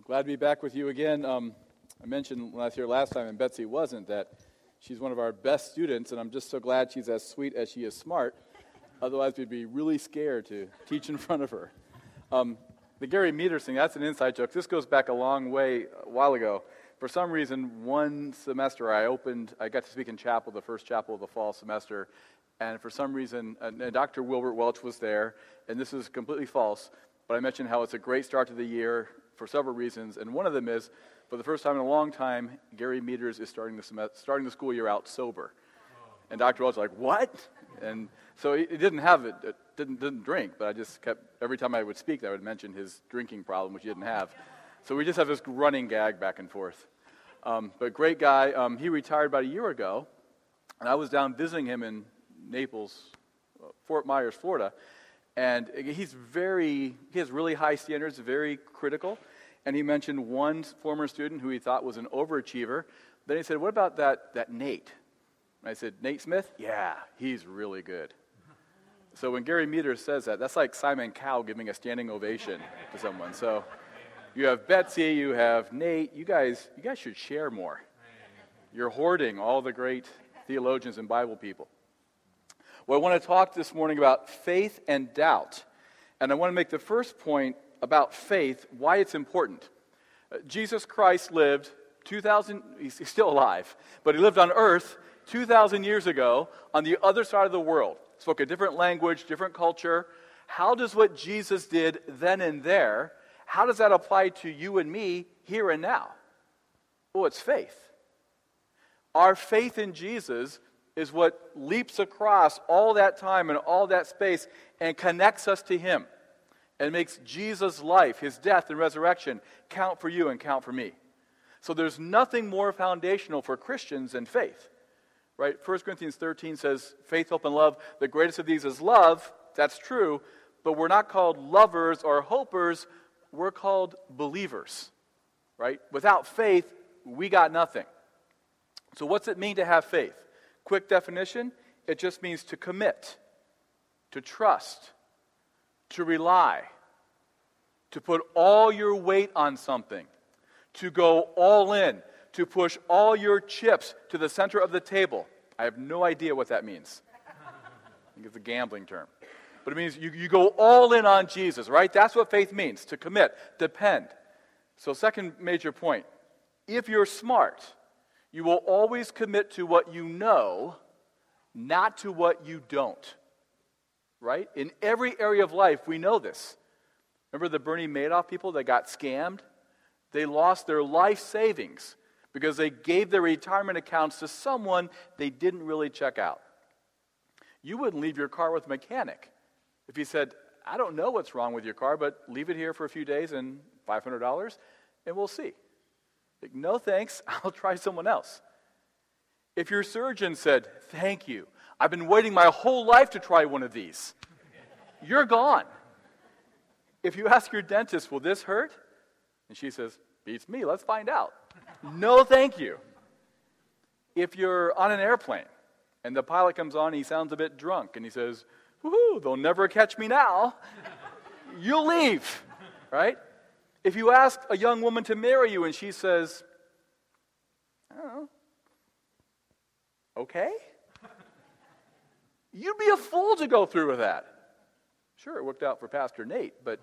Glad to be back with you again. I mentioned when I was here last time, and Betsy wasn't, that she's one of our best students, and I'm just so glad she's as sweet as she is smart. Otherwise, we'd be really scared to teach in front of her. The Gary Meters thing, that's an inside joke. This goes back a long way, a while ago. For some reason, one semester I got to speak in chapel, the first chapel of the fall semester, and for some reason, Dr. Wilbert Welch was there, and this is completely false, but I mentioned how it's a great start to the year for several reasons, and one of them is, for the first time in a long time, Gary Meters is starting the school year out sober. And Dr. Welch was like, what? And so he didn't have it, didn't drink, but I just kept, every time I would speak, I would mention his drinking problem, which he didn't have. So we just have this running gag back and forth. But great guy. He retired about a year ago, and I was down visiting him in Naples, Fort Myers, Florida, and he has really high standards, very critical, and he mentioned one former student who he thought was an overachiever. Then he said, what about that Nate? And I said, Nate Smith? Yeah, he's really good. So when Gary Meters says that, that's like Simon Cowell giving a standing ovation to someone. So you have Betsy, you have Nate, you guys should share more. You're hoarding all the great theologians and Bible people. Well, I want to talk this morning about faith and doubt. And I want to make the first point about faith, why it's important. Jesus Christ lived 2,000, he's still alive, but he lived on earth 2,000 years ago on the other side of the world. Spoke a different language, different culture. How does what Jesus did then and there, how does that apply to you and me here and now? Well, it's faith. Our faith in Jesus is what leaps across all that time and all that space and connects us to Him and makes Jesus' life, His death and resurrection, count for you and count for me. So there's nothing more foundational for Christians than faith, right? 1 Corinthians 13 says, faith, hope, and love, the greatest of these is love. That's true, but we're not called lovers or hopers, we're called believers, right? Without faith, we got nothing. So what's it mean to have faith? Quick definition, it just means to commit, to trust, to rely, to put all your weight on something, to go all in, to push all your chips to the center of the table. I have no idea what that means. I think it's a gambling term. But it means you go all in on Jesus, right? That's what faith means, to commit, depend. So second major point, if you're smart, you will always commit to what you know, not to what you don't. Right? In every area of life, we know this. Remember the Bernie Madoff people that got scammed? They lost their life savings because they gave their retirement accounts to someone they didn't really check out. You wouldn't leave your car with a mechanic if he said, I don't know what's wrong with your car, but leave it here for a few days and $500, and we'll see. Like, no thanks, I'll try someone else. If your surgeon said, thank you, I've been waiting my whole life to try one of these, you're gone. If you ask your dentist, will this hurt? And she says, beats me, let's find out. No thank you. If you're on an airplane and the pilot comes on, he sounds a bit drunk, and he says, woohoo, they'll never catch me now, you'll leave, right? If you ask a young woman to marry you and she says, I don't know, okay? You'd be a fool to go through with that. Sure, it worked out for Pastor Nate, but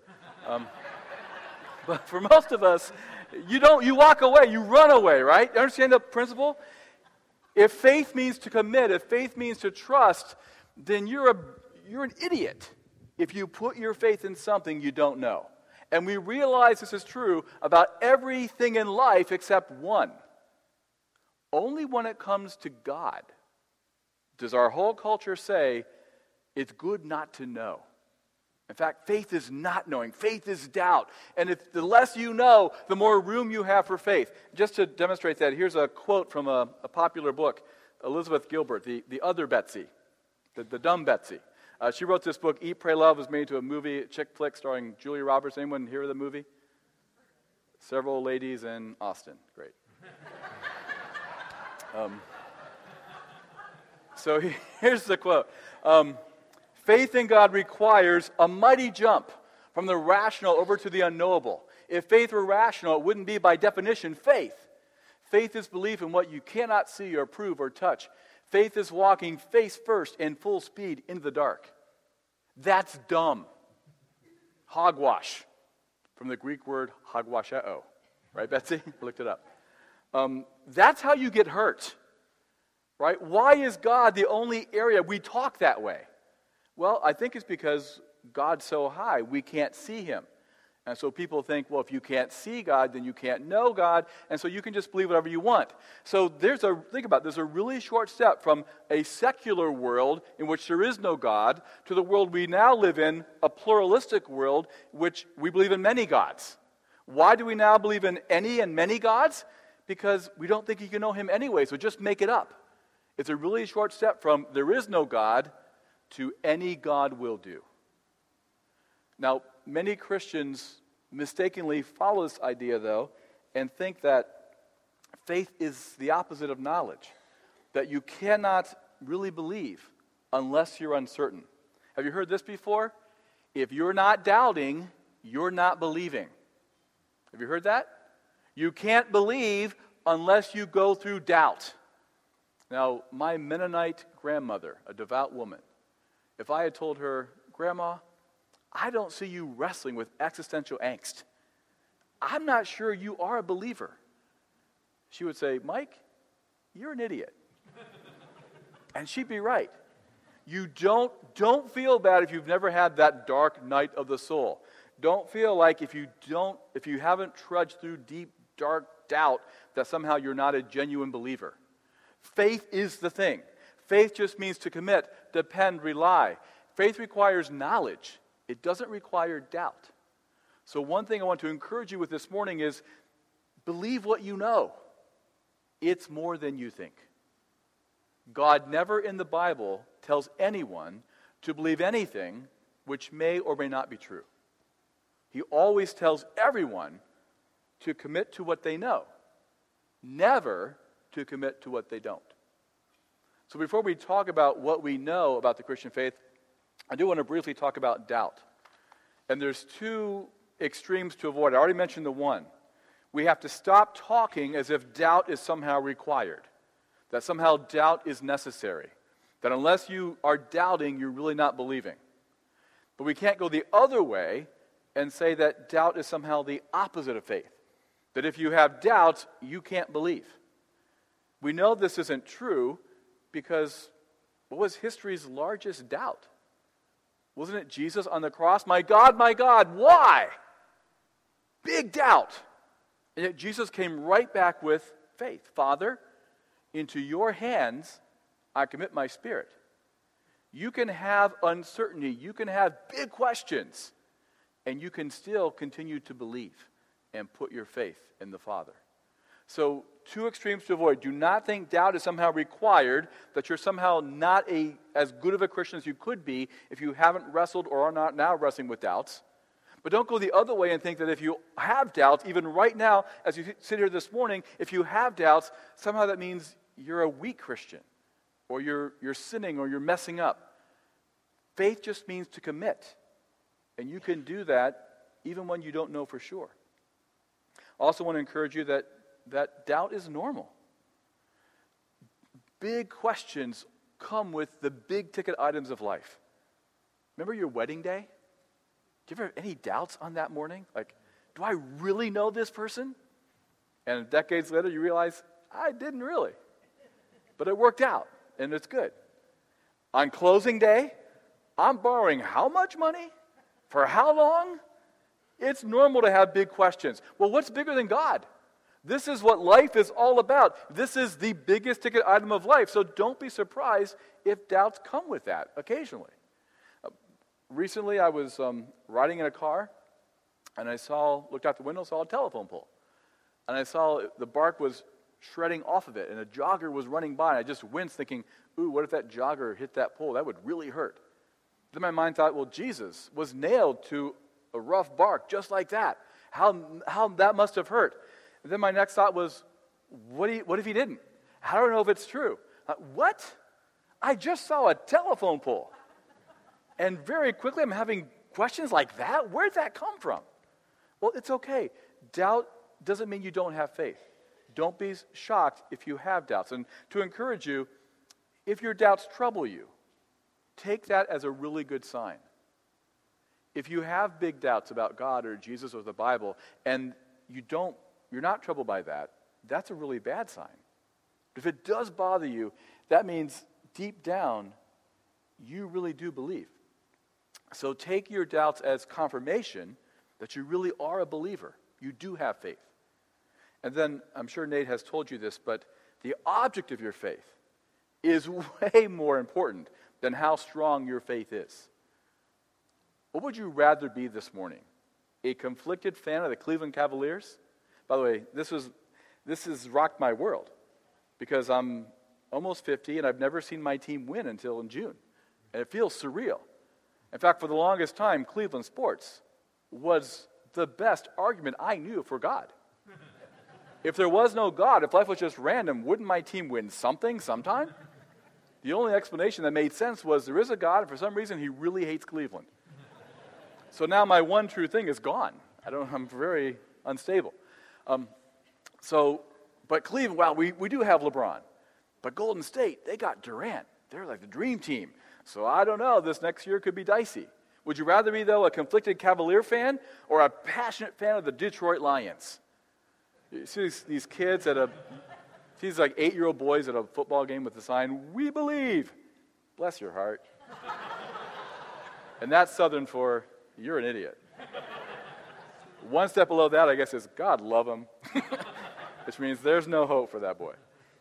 for most of us, you walk away, you run away, right? You understand the principle? If faith means to commit, if faith means to trust, then you're an idiot if you put your faith in something you don't know. And we realize this is true about everything in life except one. Only when it comes to God does our whole culture say it's good not to know. In fact, faith is not knowing. Faith is doubt. And if the less you know, the more room you have for faith. Just to demonstrate that, here's a quote from a popular book, Elizabeth Gilbert, the other Betsy, the dumb Betsy. She wrote this book, Eat, Pray, Love, was made into a movie, chick flick starring Julia Roberts. Anyone hear of the movie? Several ladies in Austin. Great. So here's the quote. Faith in God requires a mighty jump from the rational over to the unknowable. If faith were rational, it wouldn't be by definition faith. Faith is belief in what you cannot see or prove or touch. Faith is walking face first and full speed into the dark. That's dumb. Hogwash, from the Greek word hogwasheo. Right, Betsy? I looked it up. That's how you get hurt. Right? Why is God the only area we talk that way? Well, I think it's because God's so high, we can't see him. And so people think, well, if you can't see God, then you can't know God, and so you can just believe whatever you want. So there's a really short step from a secular world in which there is no God to the world we now live in, a pluralistic world, which we believe in many gods. Why do we now believe in any and many gods? Because we don't think you can know him anyway, so just make it up. It's a really short step from there is no God to any God will do. Now, many Christians mistakenly follow this idea, though, and think that faith is the opposite of knowledge, that you cannot really believe unless you're uncertain. Have you heard this before? If you're not doubting, you're not believing. Have you heard that? You can't believe unless you go through doubt. Now, my Mennonite grandmother, a devout woman, if I had told her, Grandma, I don't see you wrestling with existential angst, I'm not sure you are a believer, she would say, Mike, you're an idiot. And she'd be right. You don't feel bad if you've never had that dark night of the soul. Don't feel like if you haven't trudged through deep, dark doubt that somehow you're not a genuine believer. Faith is the thing. Faith just means to commit, depend, rely. Faith requires knowledge. It doesn't require doubt. So one thing I want to encourage you with this morning is believe what you know. It's more than you think. God never in the Bible tells anyone to believe anything which may or may not be true. He always tells everyone to commit to what they know, never to commit to what they don't. So before we talk about what we know about the Christian faith, I do want to briefly talk about doubt. And there's two extremes to avoid. I already mentioned the one. We have to stop talking as if doubt is somehow required, that somehow doubt is necessary, that unless you are doubting, you're really not believing. But we can't go the other way and say that doubt is somehow the opposite of faith, that if you have doubts, you can't believe. We know this isn't true because what was history's largest doubt? Wasn't it Jesus on the cross? My God, why? Big doubt. And yet Jesus came right back with faith. Father, into your hands I commit my spirit. You can have uncertainty. You can have big questions. And you can still continue to believe and put your faith in the Father. So, two extremes to avoid. Do not think doubt is somehow required, that you're somehow not as good of a Christian as you could be if you haven't wrestled or are not now wrestling with doubts. But don't go the other way and think that if you have doubts, even right now, as you sit here this morning, if you have doubts, somehow that means you're a weak Christian, or you're sinning, or you're messing up. Faith just means to commit. And you can do that even when you don't know for sure. I also want to encourage you that doubt is normal. Big questions come with the big ticket items of life. Remember your wedding day? Do you ever have any doubts on that morning? Like, do I really know this person? And decades later you realize, I didn't really. But it worked out, and it's good. On closing day, I'm borrowing how much money? For how long? It's normal to have big questions. Well, what's bigger than God? This is what life is all about. This is the biggest ticket item of life. So don't be surprised if doubts come with that occasionally. Recently, I was riding in a car, and I looked out the window, saw a telephone pole. And I saw the bark was shredding off of it, and a jogger was running by, and I just winced thinking, ooh, what if that jogger hit that pole? That would really hurt. Then my mind thought, well, Jesus was nailed to a rough bark just like that. How that must have hurt. And then my next thought was, what if he didn't? I don't know if it's true. What? I just saw a telephone pole. And very quickly I'm having Questions like that? Where'd that come from? Well, it's okay. Doubt doesn't mean you don't have faith. Don't be shocked if you have doubts. And to encourage you, if your doubts trouble you, take that as a really good sign. If you have big doubts about God or Jesus or the Bible, and you're not troubled by that, that's a really bad sign. If it does bother you, that means deep down, you really do believe. So take your doubts as confirmation that you really are a believer. You do have faith. And then, I'm sure Nate has told you this, but the object of your faith is way more important than how strong your faith is. What would you rather be this morning? A conflicted fan of the Cleveland Cavaliers? By the way, this has rocked my world because I'm almost 50 and I've never seen my team win until in June. And it feels surreal. In fact, for the longest time, Cleveland sports was the best argument I knew for God. If there was no God, if life was just random, wouldn't my team win something sometime? The only explanation that made sense was there is a God, and for some reason he really hates Cleveland. So now my one true thing is gone. I'm very unstable. But Cleveland, wow, we do have LeBron. But Golden State, they got Durant. They're like the dream team. So I don't know, this next year could be dicey. Would you rather be, though, a conflicted Cavalier fan or a passionate fan of the Detroit Lions? You see these kids these like 8-year-old boys at a football game with the sign, "We believe." Bless your heart. And that's Southern for, you're an idiot. One step below that, I guess, is God love him, which means there's no hope for that boy.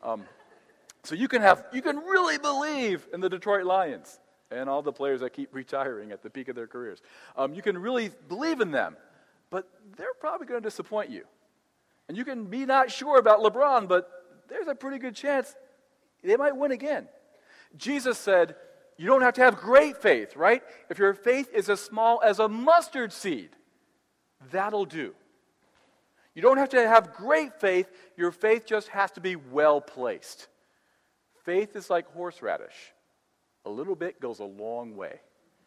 So you can really believe in the Detroit Lions and all the players that keep retiring at the peak of their careers. You can really believe in them, but they're probably going to disappoint you. And you can be not sure about LeBron, but there's a pretty good chance they might win again. Jesus said, you don't have to have great faith, right? If your faith is as small as a mustard seed, that'll do. You don't have to have great faith. Your faith just has to be well placed. Faith is like horseradish. A little bit goes a long way.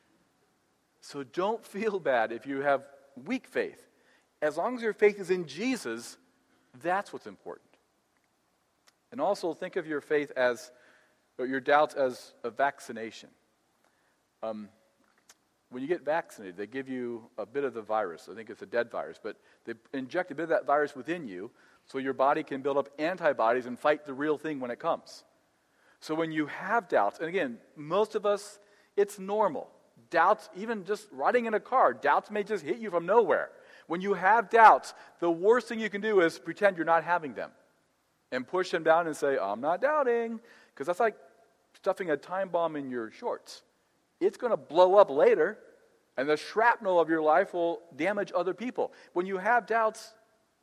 So don't feel bad if you have weak faith. As long as your faith is in Jesus, that's what's important. And also think of your faith or your doubts as a vaccination. When you get vaccinated, they give you a bit of the virus. I think it's a dead virus, but they inject a bit of that virus within you so your body can build up antibodies and fight the real thing when it comes. So when you have doubts, and again, most of us, it's normal. Doubts, even just riding in a car, doubts may just hit you from nowhere. When you have doubts, the worst thing you can do is pretend you're not having them and push them down and say, I'm not doubting, because that's like stuffing a time bomb in your shorts. It's going to blow up later, and the shrapnel of your life will damage other people. When you have doubts,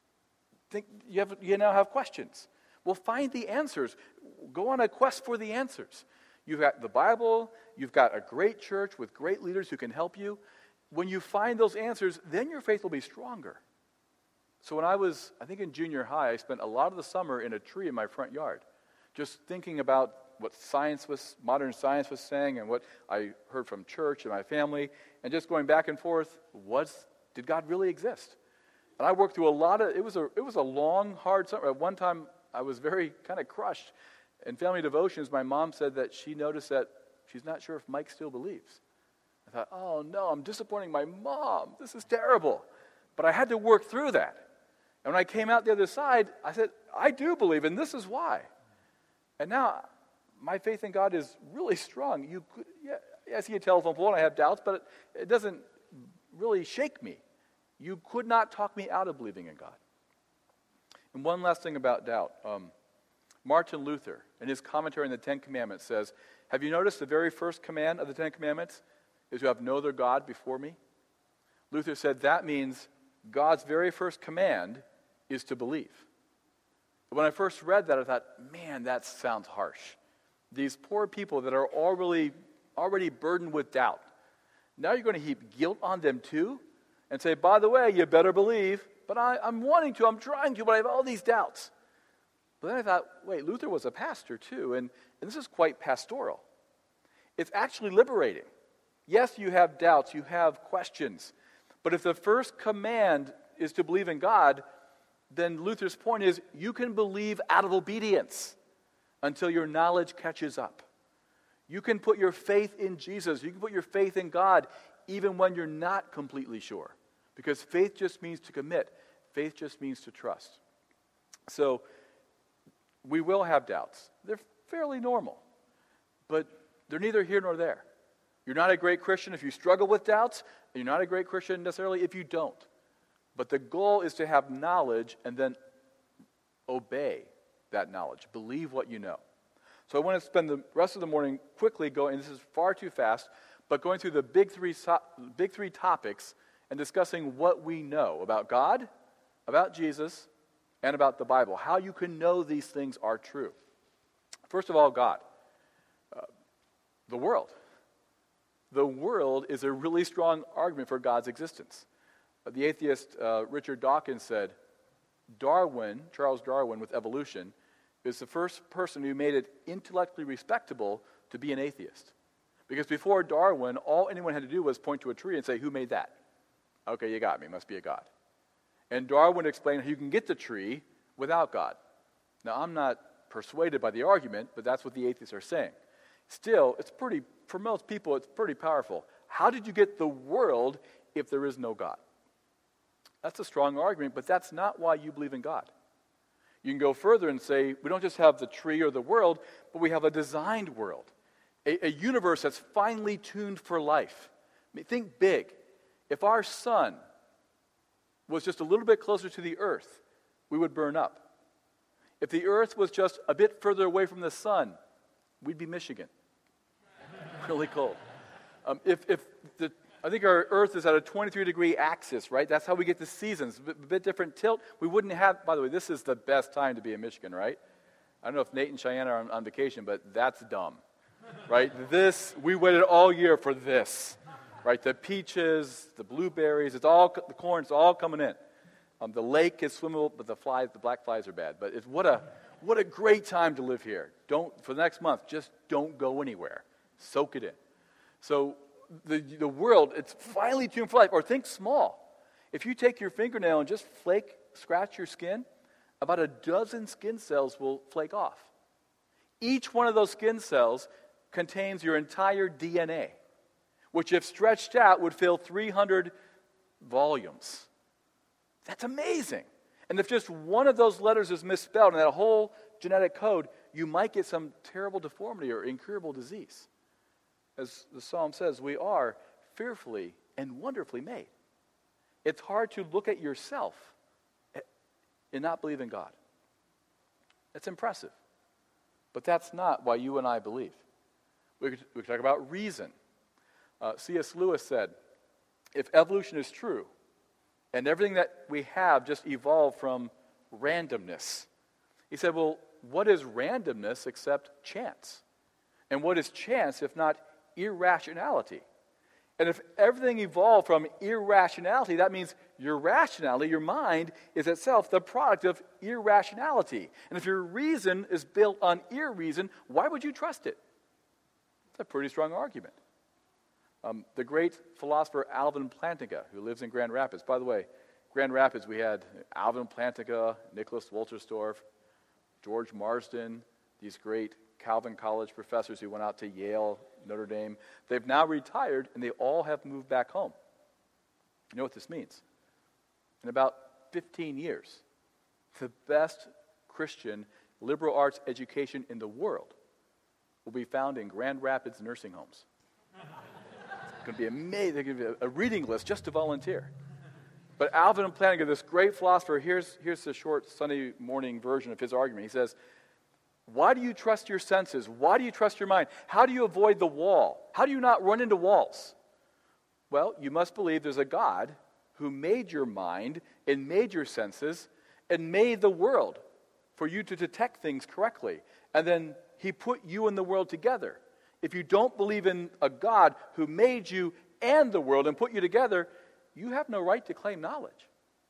you now have questions. Well, find the answers. Go on a quest for the answers. You've got the Bible. You've got a great church with great leaders who can help you. When you find those answers, then your faith will be stronger. So when I was, I think in junior high, I spent a lot of the summer in a tree in my front yard, just thinking about what modern science was saying and what I heard from church and my family, and just going back and forth, did God really exist? And I worked through it was a long, hard summer. At one time, I was very kind of crushed. In family devotions, my mom said that she noticed that she's not sure if Mike still believes. I thought, oh no, I'm disappointing my mom. This is terrible. But I had to work through that. And when I came out the other side, I said, I do believe, and this is why. And now, my faith in God is really strong. I see a telephone pole and I have doubts, but it doesn't really shake me. You could not talk me out of believing in God. And one last thing about doubt. Martin Luther, in his commentary on the Ten Commandments, says, have you noticed the very first command of the Ten Commandments is to have no other God before me? Luther said that means God's very first command is to believe. When I first read that, I thought, man, that sounds harsh. These poor people that are already burdened with doubt. Now you're going to heap guilt on them too and say, by the way, you better believe, but I'm wanting to, I'm trying to, but I have all these doubts. But then I thought, wait, Luther was a pastor too, and this is quite pastoral. It's actually liberating. Yes, you have doubts, you have questions. But if the first command is to believe in God, then Luther's point is you can believe out of obedience until your knowledge catches up. You can put your faith in Jesus. You can put your faith in God even when you're not completely sure. Because faith just means to commit. Faith just means to trust. So we will have doubts. They're fairly normal. But they're neither here nor there. You're not a great Christian if you struggle with doubts, and you're not a great Christian necessarily if you don't. But the goal is to have knowledge and then obey that knowledge. Believe what you know. So I want to spend the rest of the morning quickly going, and this is far too fast, but going through the big three topics and discussing what we know about God, about Jesus, and about the Bible. How you can know these things are true. First of all, God. The world. The world is a really strong argument for God's existence. The atheist Richard Dawkins said, Charles Darwin with evolution, is the first person who made it intellectually respectable to be an atheist. Because before Darwin, all anyone had to do was point to a tree and say, who made that? Okay, you got me, must be a God. And Darwin explained how you can get the tree without God. Now, I'm not persuaded by the argument, but that's what the atheists are saying. Still, for most people, it's pretty powerful. How did you get the world if there is no God? That's a strong argument, but that's not why you believe in God. You can go further and say, we don't just have the tree or the world, but we have a designed world, a universe that's finely tuned for life. I mean, think big. If our sun was just a little bit closer to the earth, we would burn up. If the earth was just a bit further away from the sun, we'd be Michigan. Really cold. I think our Earth is at a 23-degree axis, right? That's how we get the seasons. A bit different tilt. We wouldn't have, by the way, this is the best time to be in Michigan, right? I don't know if Nate and Cheyenne are on vacation, but that's dumb, right? We waited all year for this, right? The peaches, the blueberries, the corn, it's all coming in. The lake is swimmable, but the black flies are bad. But what a great time to live here. For the next month, just don't go anywhere. Soak it in. So the world, it's finely tuned for life. Or think small. If you take your fingernail and just scratch your skin, about a dozen skin cells will flake off. Each one of those skin cells contains your entire DNA, which if stretched out would fill 300 volumes. That's amazing. And if just one of those letters is misspelled in that whole genetic code, you might get some terrible deformity or incurable disease. As the psalm says, we are fearfully and wonderfully made. It's hard to look at yourself and not believe in God. It's impressive. But that's not why you and I believe. We could talk about reason. C.S. Lewis said, if evolution is true, and everything that we have just evolved from randomness, he said, well, what is randomness except chance? And what is chance if not irrationality? And if everything evolved from irrationality, that means your rationality, your mind, is itself the product of irrationality. And if your reason is built on irreason, why would you trust it? It's a pretty strong argument. The great philosopher Alvin Plantinga, who lives in Grand Rapids. By the way, Grand Rapids, we had Alvin Plantinga, Nicholas Wolterstorff, George Marsden, these great Calvin College professors who went out to Yale, Notre Dame. They've now retired, and they all have moved back home. You know what this means? In about 15 years, the best Christian liberal arts education in the world will be found in Grand Rapids nursing homes. It's going to be amazing. They're going to be a reading list just to volunteer. But Alvin Plantinga, this great philosopher, here's the short Sunday morning version of his argument. He says, why do you trust your senses? Why do you trust your mind? How do you avoid the wall? How do you not run into walls? Well, you must believe there's a God who made your mind and made your senses and made the world for you to detect things correctly. And then he put you and the world together. If you don't believe in a God who made you and the world and put you together, you have no right to claim knowledge.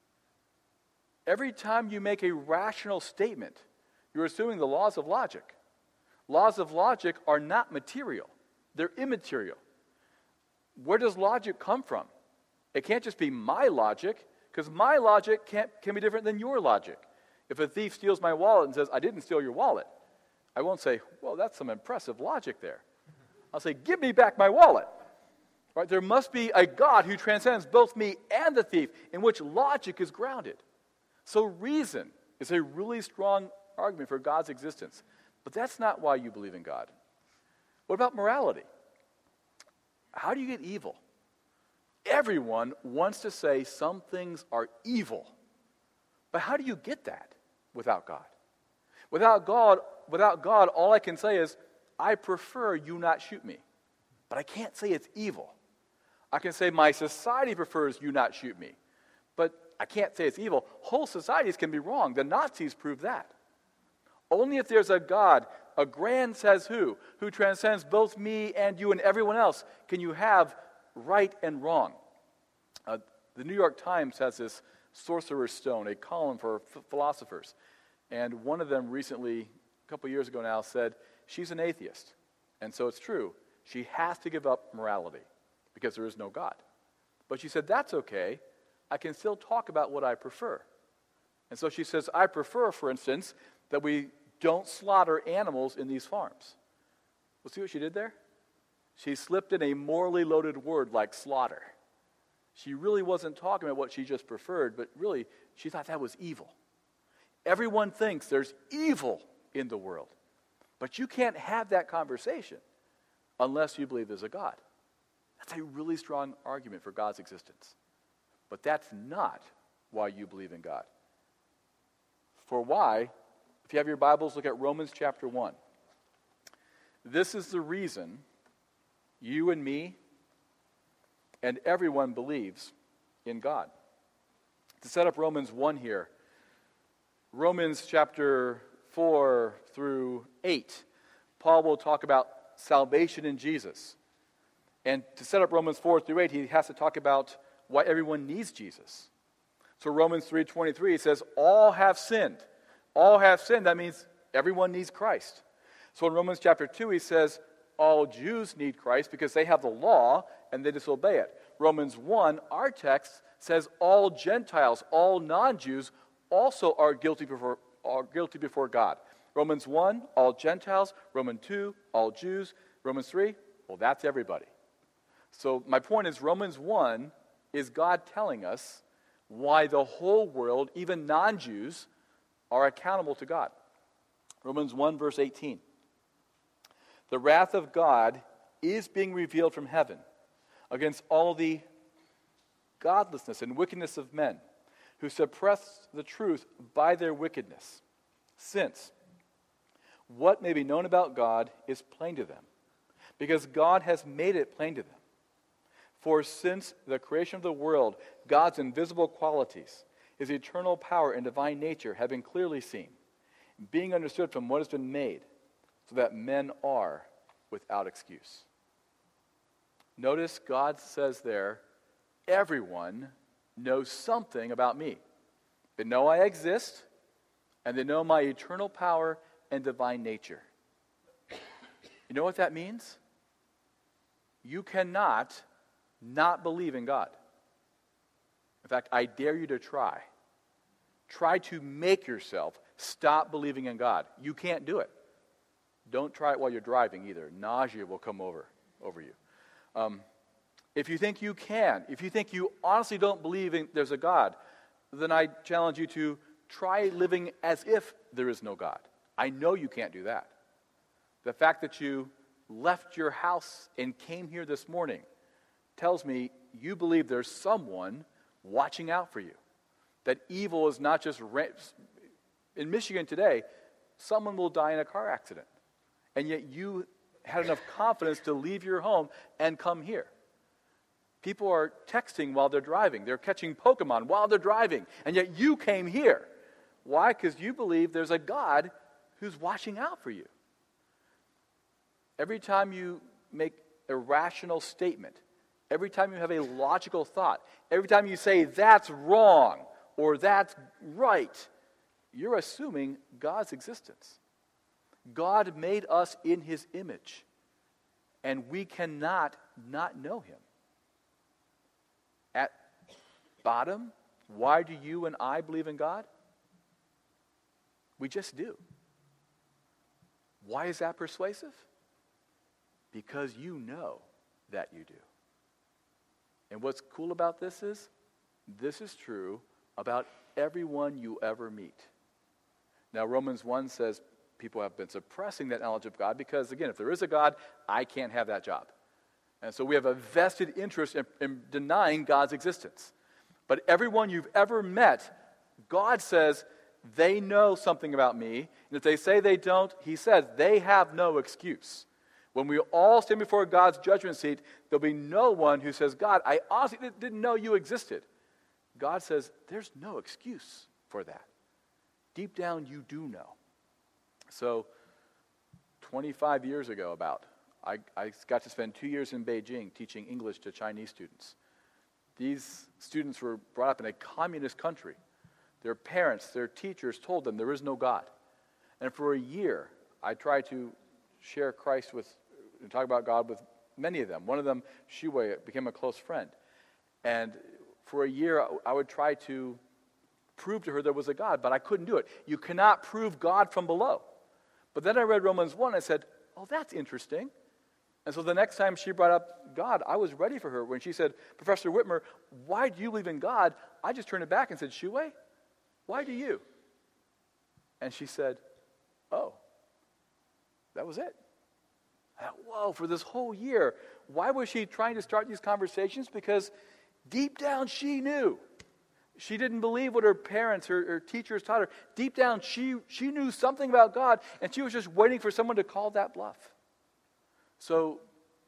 Every time you make a rational statement, you're assuming the laws of logic. Laws of logic are not material. They're immaterial. where does logic come from? It can't just be my logic, because my logic can be different than your logic. If a thief steals my wallet and says, I didn't steal your wallet, I won't say, well, that's some impressive logic there. I'll say, give me back my wallet. Right? There must be a God who transcends both me and the thief, in which logic is grounded. So reason is a really strong argument for God's existence. But that's not why you believe in God. What about morality? How do you get evil? Everyone wants to say some things are evil. But how do you get that without God? Without God, all I can say is, I prefer you not shoot me. But I can't say it's evil. I can say my society prefers you not shoot me. But I can't say it's evil. Whole societies can be wrong. The Nazis proved that. Only if there's a God, a grand says who transcends both me and you and everyone else, can you have right and wrong. The New York Times has this Sorcerer's Stone, a column for philosophers. And one of them recently, a couple years ago now, said, she's an atheist. And so it's true. She has to give up morality because there is no God. But she said, that's okay. I can still talk about what I prefer. And so she says, I prefer, for instance, that we don't slaughter animals in these farms. Well, see what she did there? She slipped in a morally loaded word like slaughter. She really wasn't talking about what she just preferred, but really, she thought that was evil. Everyone thinks there's evil in the world. But you can't have that conversation unless you believe there's a God. That's a really strong argument for God's existence. But that's not why you believe in God. For why, if you have your Bibles, look at Romans chapter 1. This is the reason you and me and everyone believes in God. To set up Romans 1 here, Romans chapter 4 through 8, Paul will talk about salvation in Jesus. And to set up Romans 4 through 8, he has to talk about why everyone needs Jesus. So Romans 3:23 says, all have sinned. All have sinned. That means everyone needs Christ. So in Romans chapter 2, he says, all Jews need Christ because they have the law and they disobey it. Romans 1, our text, says all Gentiles, all non-Jews, also are guilty before God. Romans 1, all Gentiles. Romans 2, all Jews. Romans 3, well, that's everybody. So my point is, Romans 1 is God telling us why the whole world, even non-Jews, are accountable to God. Romans 1, verse 18. The wrath of God is being revealed from heaven against all the godlessness and wickedness of men who suppress the truth by their wickedness, since what may be known about God is plain to them, because God has made it plain to them. For since the creation of the world, God's invisible qualities, his eternal power and divine nature have been clearly seen, being understood from what has been made, so that men are without excuse. Notice God says there, everyone knows something about me. They know I exist, and they know my eternal power and divine nature. You know what that means? You cannot not believe in God. In fact, I dare you to try. Try to make yourself stop believing in God. You can't do it. Don't try it while you're driving either. Nausea will come over you. If you think you can, if you think you honestly don't believe there's a God, then I challenge you to try living as if there is no God. I know you can't do that. The fact that you left your house and came here this morning tells me you believe there's someone watching out for you. That evil is not just... In Michigan today, someone will die in a car accident. And yet you had enough confidence to leave your home and come here. People are texting while they're driving. They're catching Pokemon while they're driving. And yet you came here. Why? Because you believe there's a God who's watching out for you. Every time you make a rational statement, every time you have a logical thought, every time you say that's wrong or that's right, you're assuming God's existence. God made us in his image, and we cannot not know him. bottom, why do you and I believe in God? We just do. Why is that persuasive? Because you know that you do. And what's cool about this is true about everyone you ever meet. Now, Romans 1 says people have been suppressing that knowledge of God because, again, if there is a God, I can't have that job. And so we have a vested interest in denying God's existence. But everyone you've ever met, God says they know something about me. And if they say they don't, he says they have no excuse. When we all stand before God's judgment seat, there'll be no one who says, God, I honestly didn't know you existed. God says there's no excuse for that. Deep down, you do know. So 25 years ago I got to spend 2 years in Beijing teaching English to Chinese students. These students were brought up in a communist country. Their parents, their teachers told them there is no God. And for a year, I tried to share Christ and talk about God with many of them. One of them, Shuwei, became a close friend. And for a year, I would try to prove to her there was a God, but I couldn't do it. You cannot prove God from below. But then I read Romans 1, and I said, oh, that's interesting. And so the next time she brought up God, I was ready for her. When she said, Professor Whitmer, why do you believe in God? I just turned it back and said, Shuwei, why do you? And she said, oh, that was it. I thought, whoa, for this whole year, why was she trying to start these conversations? Because deep down she knew. She didn't believe what her parents, her teachers taught her. Deep down she knew something about God, and she was just waiting for someone to call that bluff. So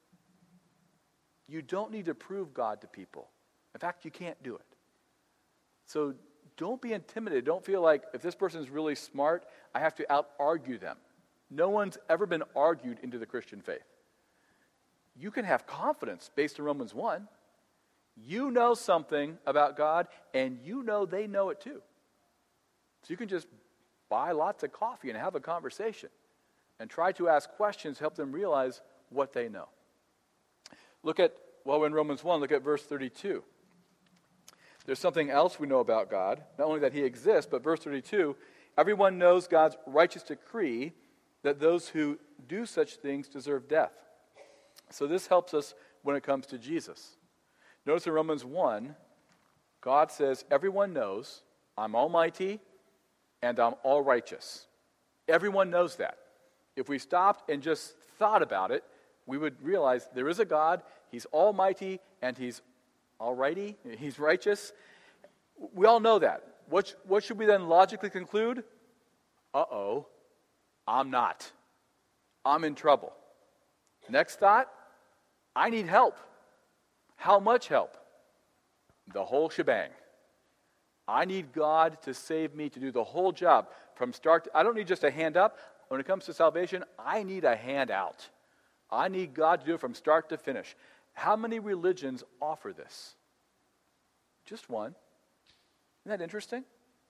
you don't need to prove God to people. In fact, you can't do it. So don't be intimidated. Don't feel like if this person is really smart, I have to out-argue them. No one's ever been argued into the Christian faith. You can have confidence based on Romans 1. You know something about God, and you know they know it too. So you can just buy lots of coffee and have a conversation and try to ask questions, help them realize what they know. We're in Romans 1, look at verse 32. There's something else we know about God, not only that he exists, but verse 32, everyone knows God's righteous decree that those who do such things deserve death. So this helps us when it comes to Jesus. Notice in Romans 1, God says, everyone knows I'm almighty and I'm all righteous. Everyone knows that. If we stopped and just thought about it, we would realize there is a God, he's almighty, and he's alrighty, he's righteous. We all know that. What should we then logically conclude? Uh-oh, I'm not. I'm in trouble. Next thought, I need help. How much help? The whole shebang. I need God to save me to do the whole job from start to, I don't need just a hand up. When it comes to salvation, I need a hand out. I need God to do it from start to finish. How many religions offer this? Just one. Isn't that interesting?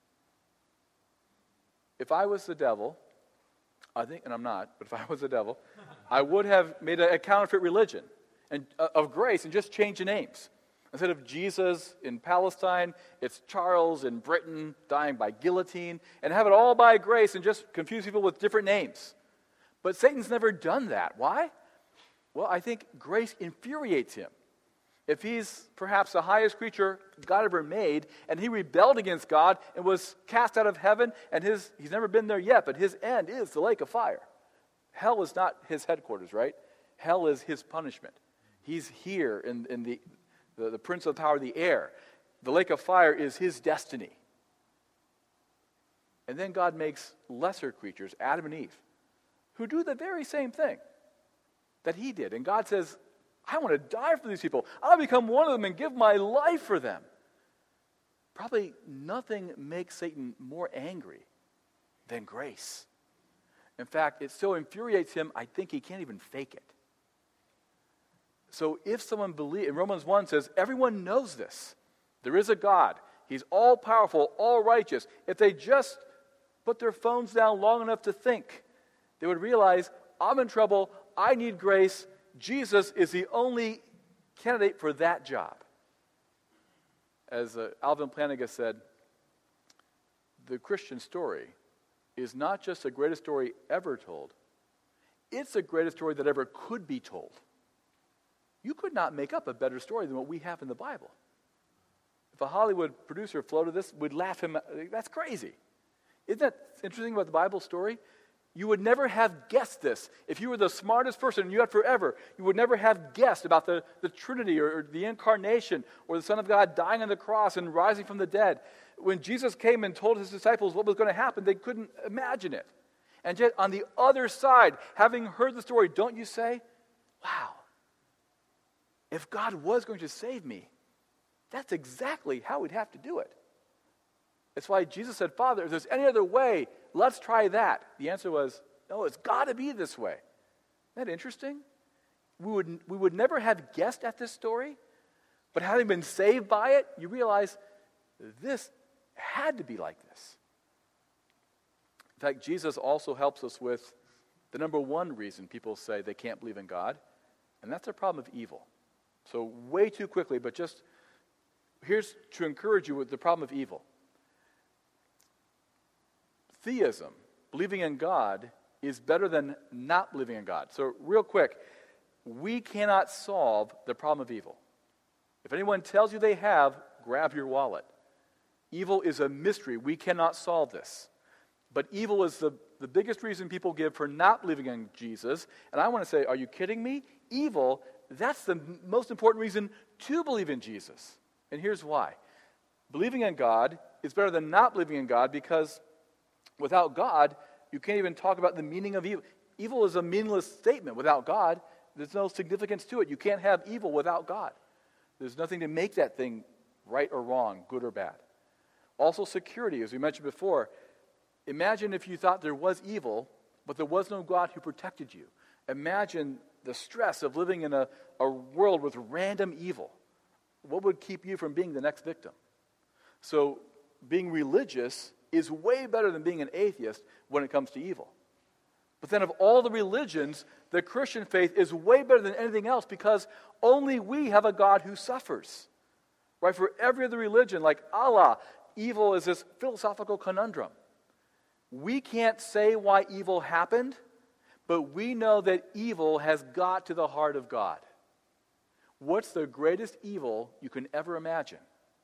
If I was the devil, I think, and I'm not, but if I was the devil, I would have made a counterfeit religion and of grace and just change the names. Instead of Jesus in Palestine, it's Charles in Britain dying by guillotine, and have it all by grace and just confuse people with different names. But Satan's never done that. Why? Well, I think grace infuriates him. If he's perhaps the highest creature God ever made, and he rebelled against God and was cast out of heaven, and he's never been there yet, but his end is the lake of fire. Hell is not his headquarters, right? Hell is his punishment. He's here in the prince of the power of the air. The lake of fire is his destiny. And then God makes lesser creatures, Adam and Eve, who do the very same thing that he did. And God says, I want to die for these people. I'll become one of them and give my life for them. Probably nothing makes Satan more angry than grace. In fact, it so infuriates him, I think he can't even fake it. So if someone believes, and Romans 1 says, everyone knows this. There is a God. He's all-powerful, all-righteous. If they just put their phones down long enough to think, they would realize, I'm in trouble, I need grace, Jesus is the only candidate for that job. as Alvin Plantinga said, the Christian story is not just the greatest story ever told, it's the greatest story that ever could be told. You could not make up a better story than what we have in the Bible. If a Hollywood producer floated this, we'd laugh him. That's crazy. Isn't that interesting about the Bible story? You would never have guessed this. If you were the smartest person and you had forever, you would never have guessed about the Trinity or the Incarnation or the Son of God dying on the cross and rising from the dead. When Jesus came and told his disciples what was going to happen, they couldn't imagine it. And yet on the other side, having heard the story, don't you say, wow, if God was going to save me, that's exactly how we'd have to do it. It's why Jesus said, Father, if there's any other way, let's try that. The answer was, no, it's got to be this way. Isn't that interesting? We would never have guessed at this story, but having been saved by it, you realize this had to be like this. In fact, Jesus also helps us with the number one reason people say they can't believe in God, and that's the problem of evil. So way too quickly, but just here's to encourage you with the problem of evil. Theism, believing in God, is better than not believing in God. So real quick, we cannot solve the problem of evil. If anyone tells you they have, grab your wallet. Evil is a mystery. We cannot solve this. But evil is the biggest reason people give for not believing in Jesus. And I want to say, are you kidding me? Evil, that's the most important reason to believe in Jesus. And here's why. Believing in God is better than not believing in God because without God, you can't even talk about the meaning of evil. Evil is a meaningless statement. Without God, there's no significance to it. You can't have evil without God. There's nothing to make that thing right or wrong, good or bad. Also security, as we mentioned before. Imagine if you thought there was evil, but there was no God who protected you. Imagine the stress of living in a world with random evil. What would keep you from being the next victim? So being religious is way better than being an atheist when it comes to evil. But then of all the religions, the Christian faith is way better than anything else because only we have a God who suffers. Right? For every other religion, like Allah, evil is this philosophical conundrum. We can't say why evil happened, but we know that evil has got to the heart of God. What's the greatest evil you can ever imagine?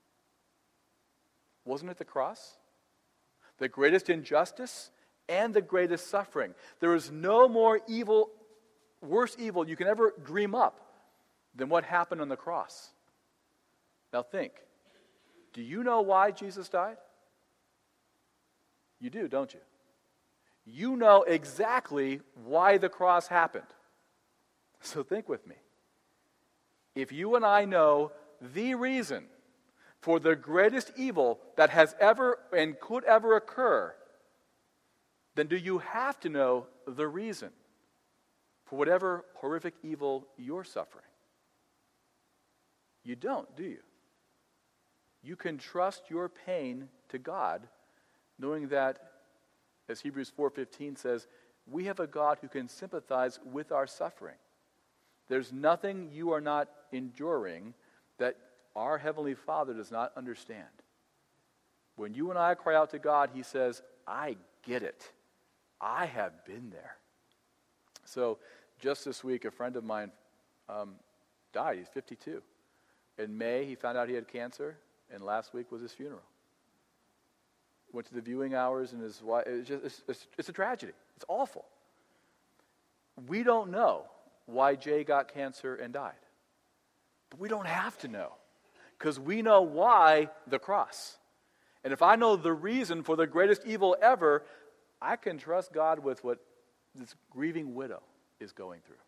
Wasn't it the cross? The greatest injustice and the greatest suffering. There is no more evil, worse evil you can ever dream up than what happened on the cross. Now think, do you know why Jesus died? You do, don't you? You know exactly why the cross happened. So think with me. If you and I know the reason for the greatest evil that has ever and could ever occur, then do you have to know the reason for whatever horrific evil you're suffering? You don't, do you? You can trust your pain to God, knowing that, as Hebrews 4:15 says, we have a God who can sympathize with our suffering. There's nothing you are not enduring that our Heavenly Father does not understand. When you and I cry out to God, He says, I get it. I have been there. So just this week, a friend of mine died. He's 52. In May, he found out he had cancer, and last week was his funeral. Went to the viewing hours, and his wife. It's a tragedy. It's awful. We don't know why Jay got cancer and died. But we don't have to know, because we know why the cross. And if I know the reason for the greatest evil ever, I can trust God with what this grieving widow is going through.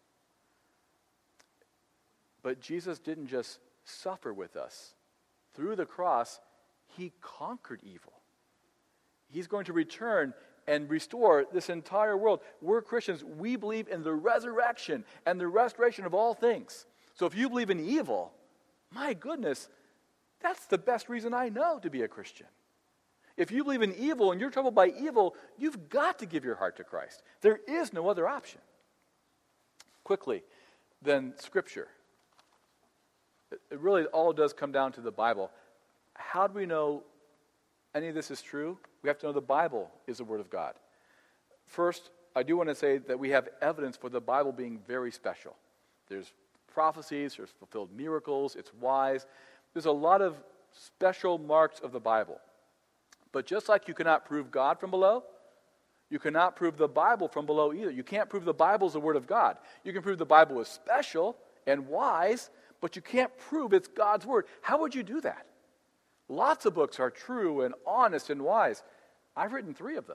But Jesus didn't just suffer with us. Through the cross, He conquered evil. He's going to return and restore this entire world. We're Christians. We believe in the resurrection and the restoration of all things. So if you believe in evil, my goodness, that's the best reason I know to be a Christian. If you believe in evil and you're troubled by evil, you've got to give your heart to Christ. There is no other option. Quickly, then Scripture. It really all does come down to the Bible. how do we know any of this is true? We have to know the Bible is the Word of God. First, I do want to say that we have evidence for the Bible being very special. There's prophecies, there's fulfilled miracles, it's wise. There's a lot of special marks of the Bible. But just like you cannot prove God from below, you cannot prove the Bible from below either. You can't prove the Bible is the Word of God. You can prove the Bible is special and wise, but you can't prove it's God's Word. How would you do that? Lots of books are true and honest and wise. I've written 3 of them.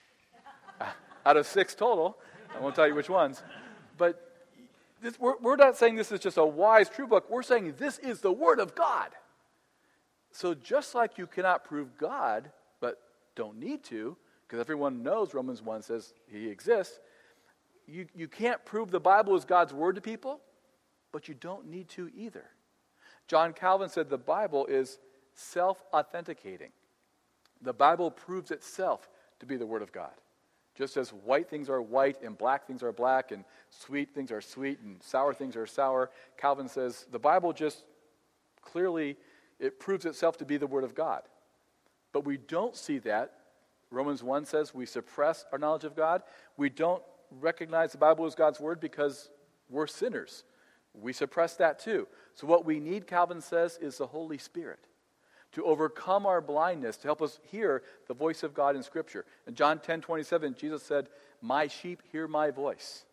Out of 6 total. I won't tell you which ones. But we're not saying this is just a wise, true book. We're saying this is the Word of God. So just like you cannot prove God, but don't need to, because everyone knows Romans 1 says he exists, you can't prove the Bible is God's Word to people, but you don't need to either. John Calvin said the Bible is self-authenticating. The Bible proves itself to be the Word of God. Just as white things are white and black things are black and sweet things are sweet and sour things are sour, Calvin says the Bible just clearly, it proves itself to be the Word of God. But we don't see that. Romans 1 says we suppress our knowledge of God. We don't recognize the Bible as God's Word because we're sinners. We suppress that too. So what we need, Calvin says, is the Holy Spirit to overcome our blindness, to help us hear the voice of God in Scripture. In John 10:27, Jesus said, "My sheep hear my voice."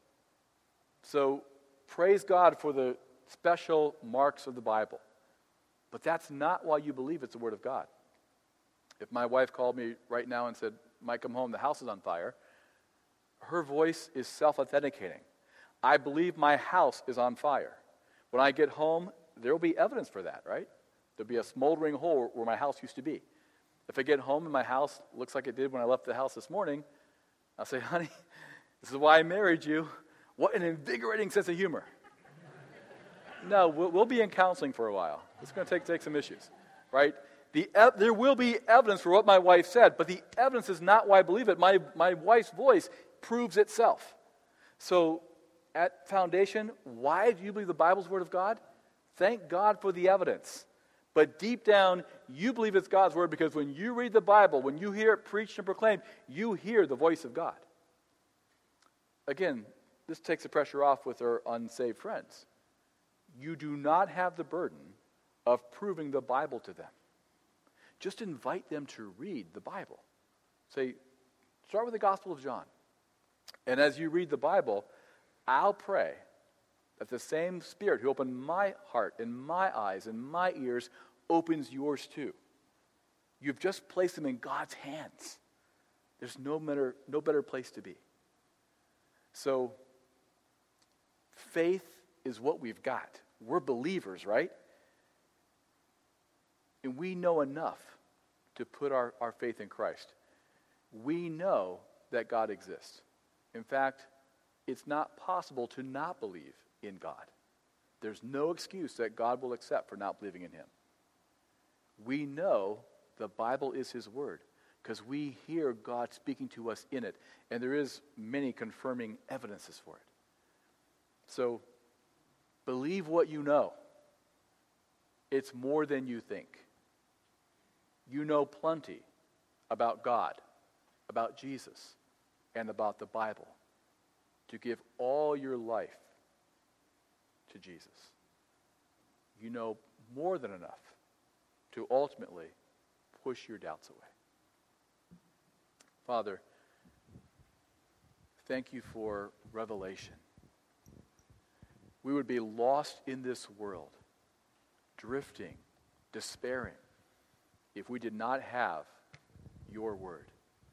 So praise God for the special marks of the Bible. But that's not why you believe it's the Word of God. If my wife called me right now and said, "Mike, come home, the house is on fire," her voice is self-authenticating. I believe my house is on fire. When I get home, there will be evidence for that, right? There'll be a smoldering hole where my house used to be. If I get home and my house looks like it did when I left the house this morning, I'll say, "Honey, this is why I married you. What an invigorating sense of humor." No, we'll be in counseling for a while. It's going to take some issues, right? There will be evidence for what my wife said, but the evidence is not why I believe it. My wife's voice proves itself. So at foundation, why do you believe the Bible's Word of God? Thank God for the evidence. But deep down, you believe it's God's Word because when you read the Bible, when you hear it preached and proclaimed, you hear the voice of God. Again, this takes the pressure off with our unsaved friends. You do not have the burden of proving the Bible to them. Just invite them to read the Bible. Say, start with the Gospel of John. And as you read the Bible, I'll pray that the same Spirit who opened my heart and my eyes and my ears opens yours too. You've just placed them in God's hands. There's no better place to be. So, faith is what we've got. We're believers, right? And we know enough to put our faith in Christ. We know that God exists. In fact, it's not possible to not believe in God. There's no excuse that God will accept for not believing in him. We know the Bible is his word because we hear God speaking to us in it, and there is many confirming evidences for it. So, believe what you know. It's more than you think. You know plenty about God, about Jesus, and about the Bible to give all your life to Jesus. You know more than enough to ultimately push your doubts away. Father, thank you for revelation. We would be lost in this world, drifting, despairing, if we did not have your word.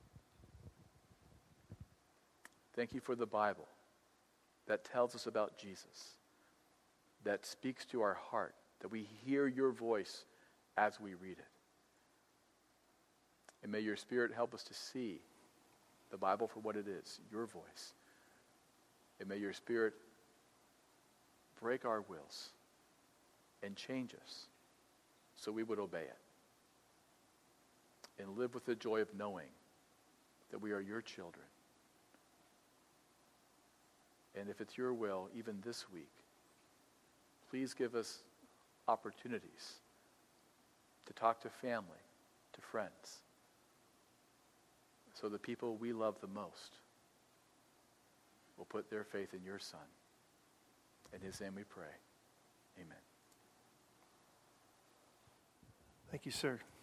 Thank you for the Bible that tells us about Jesus, that speaks to our heart, that we hear your voice as we read it. And may your Spirit help us to see the Bible for what it is, your voice. And may your Spirit break our wills and change us so we would obey it and live with the joy of knowing that we are your children. And if it's your will, even this week, please give us opportunities to talk to family, to friends. So the people we love the most will put their faith in your Son. In his name we pray. Amen. Thank you, sir.